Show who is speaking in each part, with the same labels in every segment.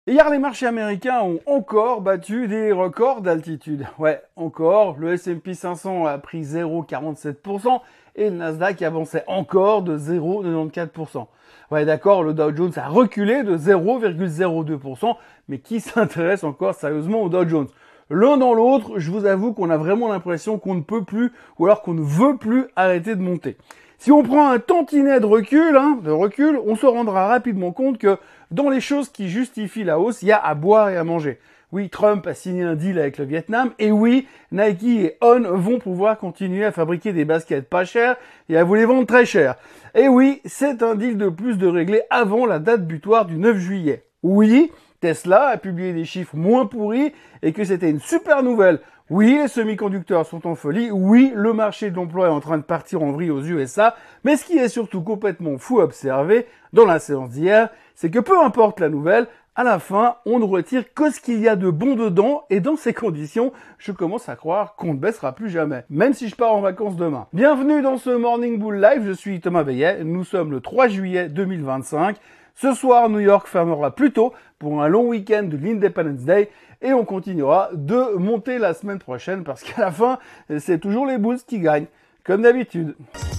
Speaker 1: Hier, les marchés américains ont encore battu des records d'altitude. Ouais, encore. Le S&P 500 a pris 0,47% et le Nasdaq avançait encore de 0,94%. Ouais, d'accord, le Dow Jones a reculé de 0,02%, mais qui s'intéresse encore sérieusement au Dow Jones? L'un dans l'autre, je vous avoue qu'on a vraiment l'impression qu'on ne peut plus, ou alors qu'on ne veut plus arrêter de monter. Si on prend un tantinet de recul, on se rendra rapidement compte que dans les choses qui justifient la hausse, il y a à boire et à manger. Oui, Trump a signé un deal avec le Vietnam, et oui, Nike et On vont pouvoir continuer à fabriquer des baskets pas chères et à vous les vendre très chères. Et oui, c'est un deal de plus de régler avant la date butoir du 9 juillet. Oui, Tesla a publié des chiffres moins pourris et que c'était une super nouvelle. Oui, les semi-conducteurs sont en folie. Oui, le marché de l'emploi est en train de partir en vrille aux USA. Mais ce qui est surtout complètement fou à observer dans la séance d'hier, c'est que peu importe la nouvelle, à la fin, on ne retire que ce qu'il y a de bon dedans. Et dans ces conditions, je commence à croire qu'on ne baissera plus jamais. Même si je pars en vacances demain. Bienvenue dans ce Morning Bull Live. Je suis Thomas Veillet. Nous sommes le 3 juillet 2025. Ce soir, New York fermera plus tôt pour un long week-end de l'Independence Day et on continuera de monter la semaine prochaine parce qu'à la fin, c'est toujours les Bulls qui gagnent, comme d'habitude.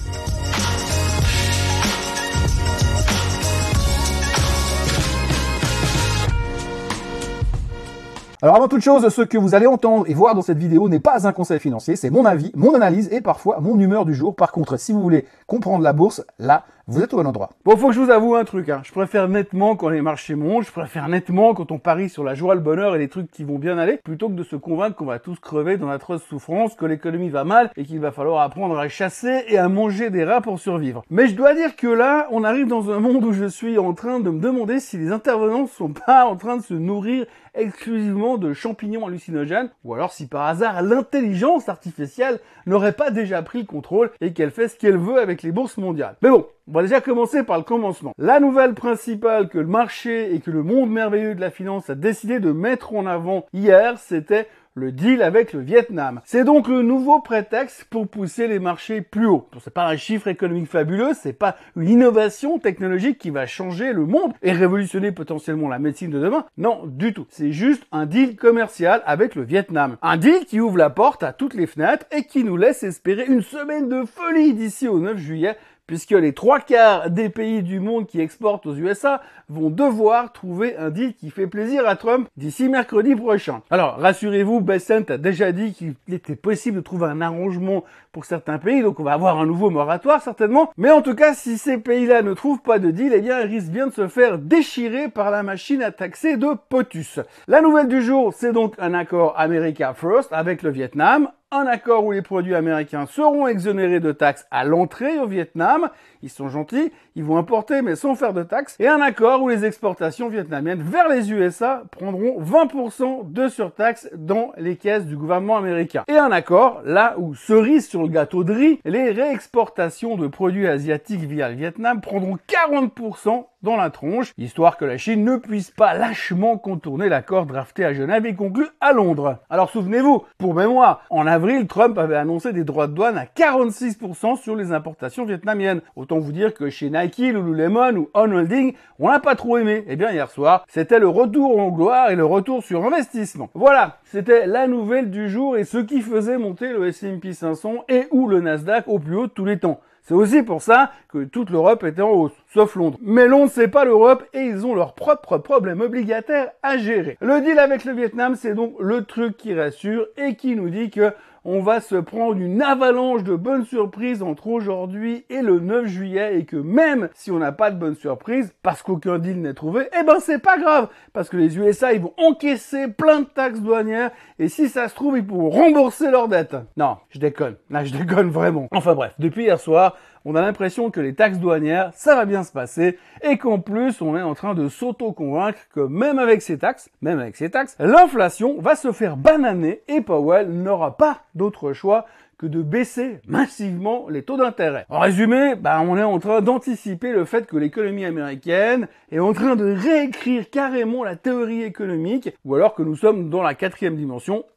Speaker 2: Alors avant toute chose, ce que vous allez entendre et voir dans cette vidéo n'est pas un conseil financier, c'est mon avis, mon analyse et parfois mon humeur du jour. Par contre, si vous voulez comprendre la bourse, là, vous êtes au bon endroit.
Speaker 1: Bon, faut que je vous avoue un truc, Je préfère nettement quand les marchés montent, je préfère nettement quand on parie sur la joie, le bonheur et les trucs qui vont bien aller, plutôt que de se convaincre qu'on va tous crever dans d'atroces souffrances, que l'économie va mal et qu'il va falloir apprendre à chasser et à manger des rats pour survivre. Mais je dois dire que là, on arrive dans un monde où je suis en train de me demander si les intervenants sont pas en train de se nourrir exclusivement de champignons hallucinogènes, ou alors si par hasard l'intelligence artificielle n'aurait pas déjà pris le contrôle et qu'elle fait ce qu'elle veut avec les bourses mondiales. Mais bon, on va déjà commencer par le commencement. La nouvelle principale que le marché et que le monde merveilleux de la finance a décidé de mettre en avant hier, c'était le deal avec le Vietnam. C'est donc le nouveau prétexte pour pousser les marchés plus haut. C'est pas un chiffre économique fabuleux, c'est pas une innovation technologique qui va changer le monde et révolutionner potentiellement la médecine de demain. Non, du tout. C'est juste un deal commercial avec le Vietnam. Un deal qui ouvre la porte à toutes les fenêtres et qui nous laisse espérer une semaine de folie d'ici au 9 juillet puisque les 3/4 des pays du monde qui exportent aux USA vont devoir trouver un deal qui fait plaisir à Trump d'ici mercredi prochain. Alors, rassurez-vous, Bessent a déjà dit qu'il était possible de trouver un arrangement pour certains pays, donc on va avoir un nouveau moratoire certainement. Mais en tout cas, si ces pays-là ne trouvent pas de deal, eh bien, ils risquent bien de se faire déchirer par la machine à taxer de POTUS. La nouvelle du jour, c'est donc un accord America First avec le Vietnam. Un accord où les produits américains seront exonérés de taxes à l'entrée au Vietnam. Ils sont gentils, ils vont importer mais sans faire de taxes. Et un accord où les exportations vietnamiennes vers les USA prendront 20% de surtaxe dans les caisses du gouvernement américain. Et un accord, là où, cerise sur le gâteau de riz, les réexportations de produits asiatiques via le Vietnam prendront 40% dans la tronche, histoire que la Chine ne puisse pas lâchement contourner l'accord drafté à Genève et conclu à Londres. Alors souvenez-vous, pour mémoire, en avril, Trump avait annoncé des droits de douane à 46% sur les importations vietnamiennes. Autant vous dire que chez Nike, Lululemon ou On Holding, on n'a pas trop aimé. Eh bien hier soir, c'était le retour en gloire et le retour sur investissement. Voilà, c'était la nouvelle du jour et ce qui faisait monter le S&P 500 et ou le Nasdaq au plus haut de tous les temps. C'est aussi pour ça que toute l'Europe était en hausse, sauf Londres. Mais Londres, c'est pas l'Europe et ils ont leurs propres problèmes obligataires à gérer. Le deal avec le Vietnam, c'est donc le truc qui rassure et qui nous dit que on va se prendre une avalanche de bonnes surprises entre aujourd'hui et le 9 juillet et que même si on n'a pas de bonnes surprises, parce qu'aucun deal n'est trouvé, eh ben c'est pas grave, parce que les USA, ils vont encaisser plein de taxes douanières et si ça se trouve, ils pourront rembourser leurs dettes. Non, je déconne. Là, je déconne vraiment. Enfin bref, depuis hier soir, on a l'impression que les taxes douanières, ça va bien se passer et qu'en plus, on est en train de s'auto-convaincre que même avec ces taxes, l'inflation va se faire bananer et Powell n'aura pas d'autre choix que de baisser massivement les taux d'intérêt. En résumé, on est en train d'anticiper le fait que l'économie américaine est en train de réécrire carrément la théorie économique, ou alors que nous sommes dans la 4e dimension,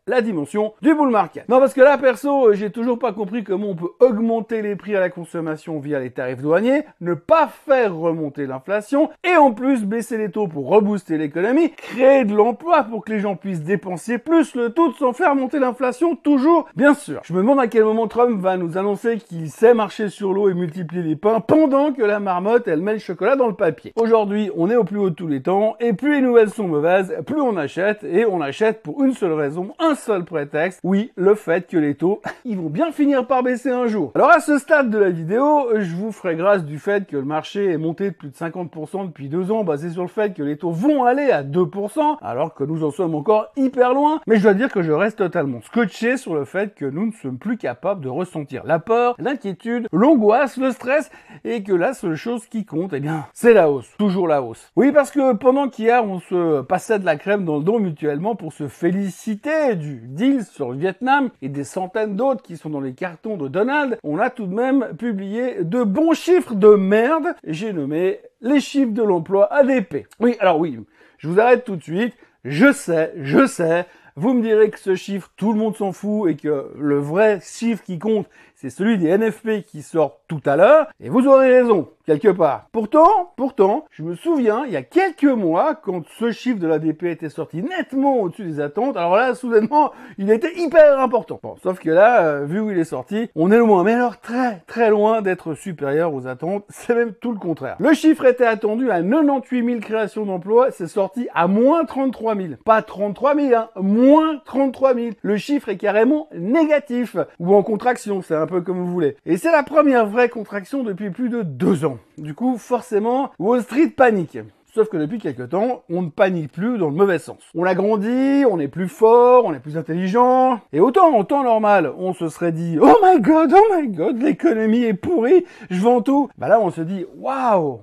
Speaker 1: la dimension du bull market. Non, parce que là, perso, j'ai toujours pas compris comment on peut augmenter les prix à la consommation via les tarifs douaniers, ne pas faire remonter l'inflation et en plus baisser les taux pour rebooster l'économie, créer de l'emploi pour que les gens puissent dépenser plus, le tout sans faire monter l'inflation, toujours, bien sûr. Je me demande à quel moment Trump va nous annoncer qu'il sait marcher sur l'eau et multiplier les pains pendant que la marmotte, elle met le chocolat dans le papier. Aujourd'hui, on est au plus haut de tous les temps et plus les nouvelles sont mauvaises, plus on achète et on achète pour une seule raison, un seul prétexte. Oui, le fait que les taux, ils vont bien finir par baisser un jour. Alors à ce stade de la vidéo, je vous ferai grâce du fait que le marché est monté de plus de 50% depuis 2 ans, basé sur le fait que les taux vont aller à 2%, alors que nous en sommes encore hyper loin. Mais je dois dire que je reste totalement scotché sur le fait que nous ne sommes plus capables de ressentir la peur, l'inquiétude, l'angoisse, le stress, et que la seule chose qui compte, eh bien, c'est la hausse. Toujours la hausse. Oui, parce que pendant qu'hier, on se passait de la crème dans le dos mutuellement pour se féliciter du deal sur le Vietnam et des centaines d'autres qui sont dans les cartons de Donald, on a tout de même publié de bons chiffres de merde. J'ai nommé les chiffres de l'emploi ADP. Oui, alors oui, je vous arrête tout de suite. Je sais, vous me direz que ce chiffre, tout le monde s'en fout et que le vrai chiffre qui compte, c'est celui des NFP qui sort tout à l'heure. Et vous aurez raison, quelque part. Pourtant, je me souviens, il y a quelques mois, quand ce chiffre de l'ADP était sorti nettement au-dessus des attentes, alors là, soudainement, il était hyper important. Bon, sauf que là, vu où il est sorti, on est loin. Mais alors, très loin d'être supérieur aux attentes. C'est même tout le contraire. Le chiffre était attendu à 98 000 créations d'emplois. C'est sorti à moins 33 000. Pas 33 000, hein. Moins 33 000. Le chiffre est carrément négatif. Ou en contraction, c'est un peu comme vous voulez. Et c'est la première vraie contraction depuis plus de 2 ans. Du coup, forcément, Wall Street panique. Sauf que depuis quelques temps, on ne panique plus dans le mauvais sens. On a grandi, on est plus fort, on est plus intelligent. Et autant en temps normal, on se serait dit « Oh my God, l'économie est pourrie, je vends tout ». Bah là, on se dit « Waouh,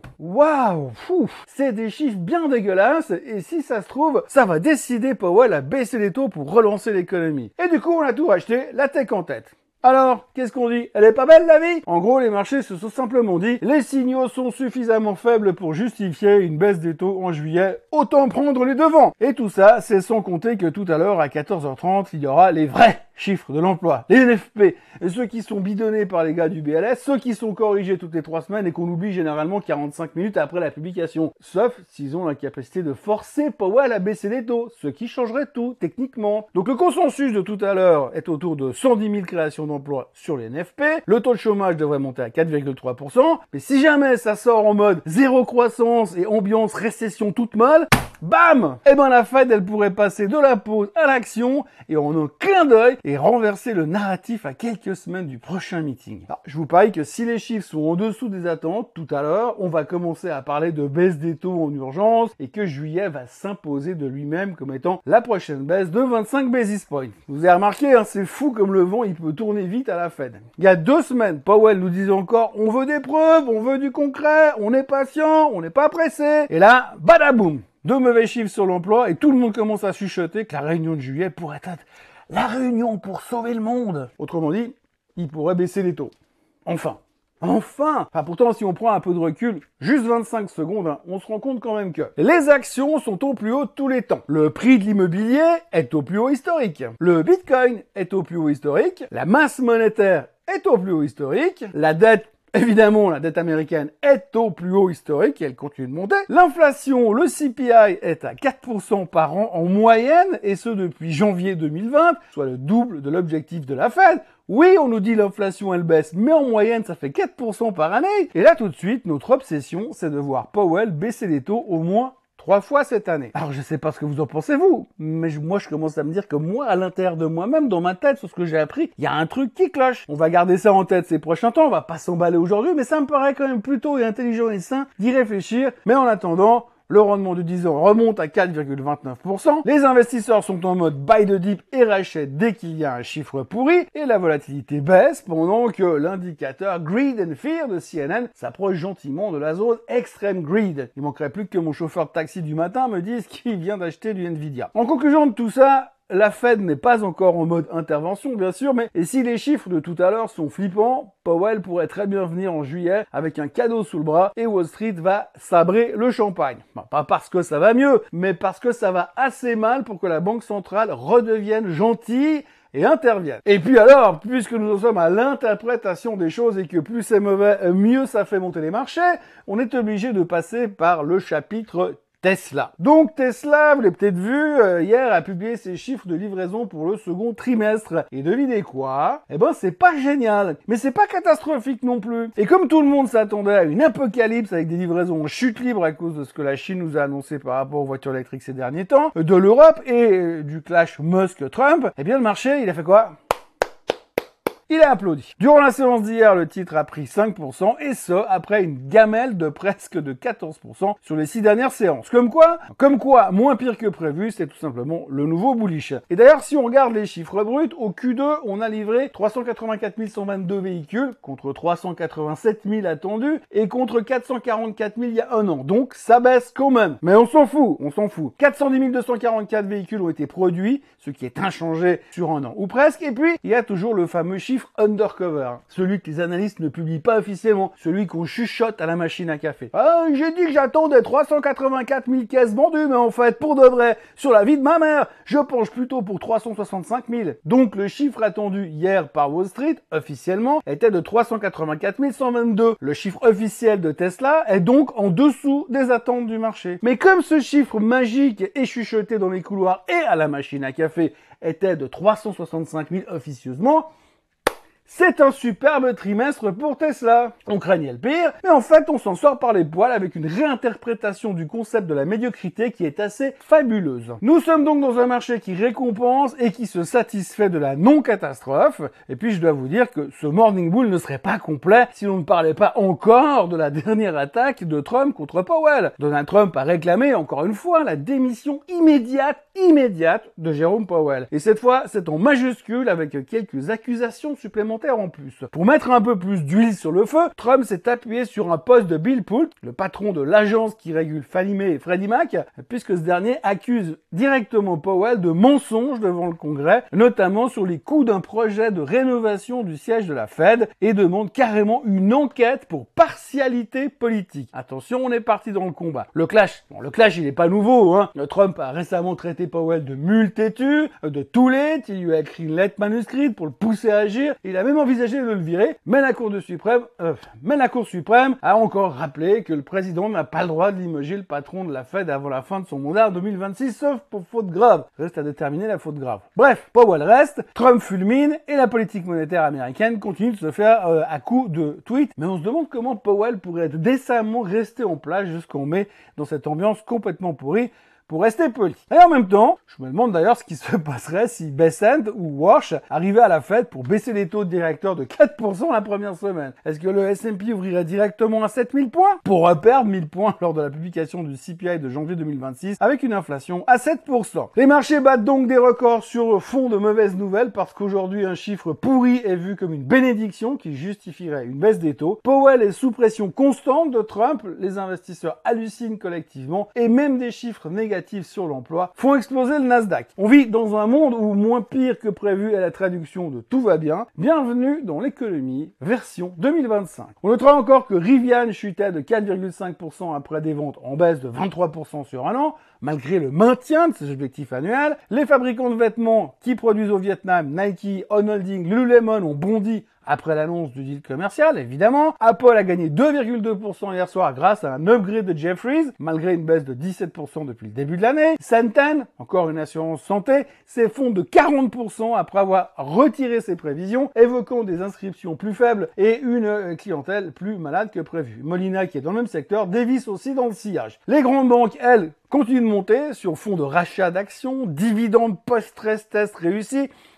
Speaker 1: c'est des chiffres bien dégueulasses et si ça se trouve, ça va décider Powell à baisser les taux pour relancer l'économie ». Et du coup, on a tout racheté, la tech en tête. Alors, qu'est-ce qu'on dit? Elle est pas belle la vie? En gros, les marchés se sont simplement dit, les signaux sont suffisamment faibles pour justifier une baisse des taux en juillet, autant prendre les devants. Et tout ça, c'est sans compter que tout à l'heure, à 14h30, il y aura les vrais chiffres de l'emploi, les NFP, et ceux qui sont bidonnés par les gars du BLS, ceux qui sont corrigés toutes les 3 semaines et qu'on oublie généralement 45 minutes après la publication. Sauf s'ils ont la capacité de forcer Powell à baisser les taux, ce qui changerait tout, techniquement. Donc le consensus de tout à l'heure est autour de 110 000 créations d'emplois sur les NFP, le taux de chômage devrait monter à 4,3%, mais si jamais ça sort en mode zéro croissance et ambiance récession toute molle, bam! Eh ben la Fed, elle pourrait passer de la pause à l'action et en un clin d'œil et renverser le narratif à quelques semaines du prochain meeting. Alors, je vous parie que si les chiffres sont en dessous des attentes, tout à l'heure, on va commencer à parler de baisse des taux en urgence et que juillet va s'imposer de lui-même comme étant la prochaine baisse de 25 basis points. Vous avez remarqué, hein, c'est fou comme le vent, il peut tourner vite à la Fed. Il y a 2 semaines, Powell nous disait encore, on veut des preuves, on veut du concret, on est patient, on n'est pas pressé. Et là, badaboum! 2 mauvais chiffres sur l'emploi et tout le monde commence à chuchoter que la réunion de juillet pourrait être la réunion pour sauver le monde. Autrement dit, il pourrait baisser les taux. Enfin, pourtant, si on prend un peu de recul, juste 25 secondes, hein, on se rend compte quand même que les actions sont au plus haut de tous les temps. Le prix de l'immobilier est au plus haut historique. Le Bitcoin est au plus haut historique. La masse monétaire est au plus haut historique. La dette, évidemment, la dette américaine est au plus haut historique et elle continue de monter. L'inflation, le CPI, est à 4% par an en moyenne, et ce depuis janvier 2020, soit le double de l'objectif de la Fed. Oui, on nous dit l'inflation elle baisse, mais en moyenne ça fait 4% par année. Et là tout de suite, notre obsession, c'est de voir Powell baisser les taux au moins 3 fois cette année. Alors je sais pas ce que vous en pensez vous, mais moi je commence à me dire que moi, à l'intérieur de moi-même, dans ma tête, sur ce que j'ai appris, il y a un truc qui cloche. On va garder ça en tête ces prochains temps, on va pas s'emballer aujourd'hui, mais ça me paraît quand même plutôt intelligent et sain d'y réfléchir. Mais en attendant, le rendement de 10 ans remonte à 4,29%. Les investisseurs sont en mode buy the dip et rachètent dès qu'il y a un chiffre pourri. Et la volatilité baisse pendant que l'indicateur Greed and Fear de CNN s'approche gentiment de la zone extreme greed. Il manquerait plus que mon chauffeur de taxi du matin me dise qu'il vient d'acheter du Nvidia. En conclusion de tout ça, la Fed n'est pas encore en mode intervention, bien sûr, mais et si les chiffres de tout à l'heure sont flippants, Powell pourrait très bien venir en juillet avec un cadeau sous le bras et Wall Street va sabrer le champagne. Bon, pas parce que ça va mieux, mais parce que ça va assez mal pour que la Banque centrale redevienne gentille et intervienne. Et puis alors, puisque nous en sommes à l'interprétation des choses et que plus c'est mauvais, mieux ça fait monter les marchés, on est obligé de passer par le chapitre Tesla. Donc Tesla, vous l'avez peut-être vu, hier a publié ses chiffres de livraison pour le second trimestre. Et devinez quoi? Eh ben c'est pas génial, mais c'est pas catastrophique non plus. Et comme tout le monde s'attendait à une apocalypse avec des livraisons en chute libre à cause de ce que la Chine nous a annoncé par rapport aux voitures électriques ces derniers temps, de l'Europe et du clash Musk-Trump, eh bien le marché, il a fait quoi? Il a applaudi. Durant la séance d'hier, le titre a pris 5%, et ce, après une gamelle de presque de 14% sur les 6 dernières séances. Comme quoi, moins pire que prévu, c'est tout simplement le nouveau bullish. Et d'ailleurs, si on regarde les chiffres bruts, au Q2, on a livré 384 122 véhicules, contre 387 000 attendus, et contre 444 000 il y a un an. Donc, ça baisse quand même. Mais on s'en fout. 410 244 véhicules ont été produits, ce qui est inchangé sur un an, ou presque, et puis, il y a toujours le fameux chiffre undercover, celui que les analystes ne publient pas officiellement, celui qu'on chuchote à la machine à café. Ah, j'ai dit que j'attendais 384 000 caisses vendues, mais en fait, pour de vrai, sur la vie de ma mère, je penche plutôt pour 365 000. Donc le chiffre attendu hier par Wall Street, officiellement, était de 384 122. Le chiffre officiel de Tesla est donc en dessous des attentes du marché. Mais comme ce chiffre magique est chuchoté dans les couloirs et à la machine à café était de 365 000 officieusement, c'est un superbe trimestre pour Tesla. On craignait le pire, mais en fait, on s'en sort par les poils avec une réinterprétation du concept de la médiocrité qui est assez fabuleuse. Nous sommes donc dans un marché qui récompense et qui se satisfait de la non-catastrophe. Et puis, je dois vous dire que ce Morning Bull ne serait pas complet si l'on ne parlait pas encore de la dernière attaque de Trump contre Powell. Donald Trump a réclamé, encore une fois, la démission immédiate de Jérôme Powell. Et cette fois, c'est en majuscule avec quelques accusations supplémentaires en plus. Pour mettre un peu plus d'huile sur le feu, Trump s'est appuyé sur un poste de Bill Pulte, le patron de l'agence qui régule Fannie Mae et Freddie Mac, puisque ce dernier accuse directement Powell de mensonges devant le Congrès, notamment sur les coûts d'un projet de rénovation du siège de la Fed, et demande carrément une enquête pour partialité politique. Attention, on est parti dans le combat. Le clash, il est pas nouveau, hein. Trump a récemment traité Powell de mule têtu, de toulette, il lui a écrit une lettre manuscrite pour le pousser à agir, il a même envisagé de le virer, mais la Cour suprême a encore rappelé que le président n'a pas le droit de limoger le patron de la Fed avant la fin de son mandat en 2026, sauf pour faute grave. Reste à déterminer la faute grave. Bref, Powell reste, Trump fulmine, et la politique monétaire américaine continue de se faire à coups de tweets. Mais on se demande comment Powell pourrait être décemment resté en place jusqu'en mai dans cette ambiance complètement pourrie, pour rester poli. Et en même temps, je me demande d'ailleurs ce qui se passerait si Bessent ou Walsh arrivaient à la Fed pour baisser les taux de directeur de 4% la première semaine. Est-ce que le S&P ouvrirait directement à 7000 points pour reperdre 1000 points lors de la publication du CPI de janvier 2026 avec une inflation à 7%? Les marchés battent donc des records sur fond de mauvaises nouvelles parce qu'aujourd'hui un chiffre pourri est vu comme une bénédiction qui justifierait une baisse des taux. Powell est sous pression constante de Trump, les investisseurs hallucinent collectivement et même des chiffres négatifs sur l'emploi font exploser le Nasdaq. On vit dans un monde où moins pire que prévu est la traduction de tout va bien. Bienvenue dans l'économie version 2025. On notera encore que Rivian chutait de 4,5% après des ventes en baisse de 23% sur un an, malgré le maintien de ses objectifs annuels. Les fabricants de vêtements qui produisent au Vietnam, Nike, On Holding, Lululemon ont bondi après l'annonce du deal commercial, évidemment. Apple a gagné 2,2% hier soir grâce à un upgrade de Jefferies, malgré une baisse de 17% depuis le début de l'année. Santen, encore une assurance santé, s'effondre de 40% après avoir retiré ses prévisions, évoquant des inscriptions plus faibles et une clientèle plus malade que prévu. Molina, qui est dans le même secteur, dévisse aussi dans le sillage. Les grandes banques, elles, continuent de monter sur fond de rachat d'actions, dividendes post-stress test réussis,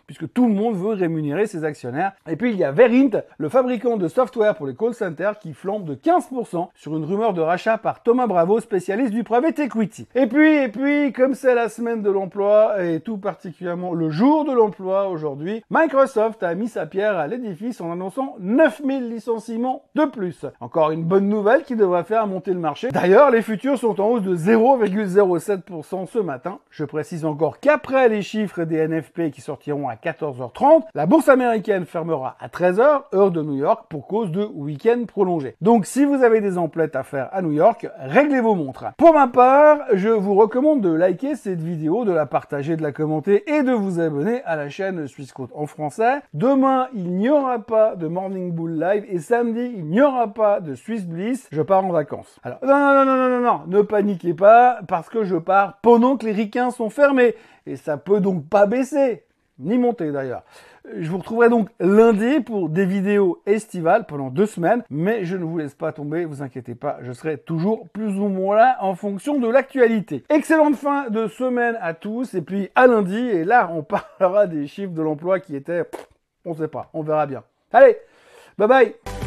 Speaker 1: puisque tout le monde veut rémunérer ses actionnaires. Et puis il y a Verint, le fabricant de software pour les call centers, qui flambe de 15% sur une rumeur de rachat par Thomas Bravo, spécialiste du private equity. Et puis, comme c'est la semaine de l'emploi, et tout particulièrement le jour de l'emploi aujourd'hui, Microsoft a mis sa pierre à l'édifice en annonçant 9000 licenciements de plus. Encore une bonne nouvelle qui devrait faire monter le marché. D'ailleurs, les futurs sont en hausse de 0,07% ce matin. Je précise encore qu'après les chiffres des NFP qui sortiront à 14h30, la bourse américaine fermera à 13h, heure de New York, pour cause de week-end prolongé. Donc si vous avez des emplettes à faire à New York, réglez vos montres. Pour ma part, je vous recommande de liker cette vidéo, de la partager, de la commenter et de vous abonner à la chaîne Swissquote en français. Demain, il n'y aura pas de Morning Bull Live et samedi, il n'y aura pas de Swiss Bliss. Je pars en vacances. Alors, non, ne paniquez pas parce que je pars pendant que les ricains sont fermés et ça peut donc pas baisser, ni monter d'ailleurs. Je vous retrouverai donc lundi pour des vidéos estivales pendant 2 semaines, mais je ne vous laisse pas tomber, vous inquiétez pas, je serai toujours plus ou moins là en fonction de l'actualité. Excellente fin de semaine à tous, et puis à lundi, et là on parlera des chiffres de l'emploi qui étaient, on sait pas, on verra bien. Allez, bye bye!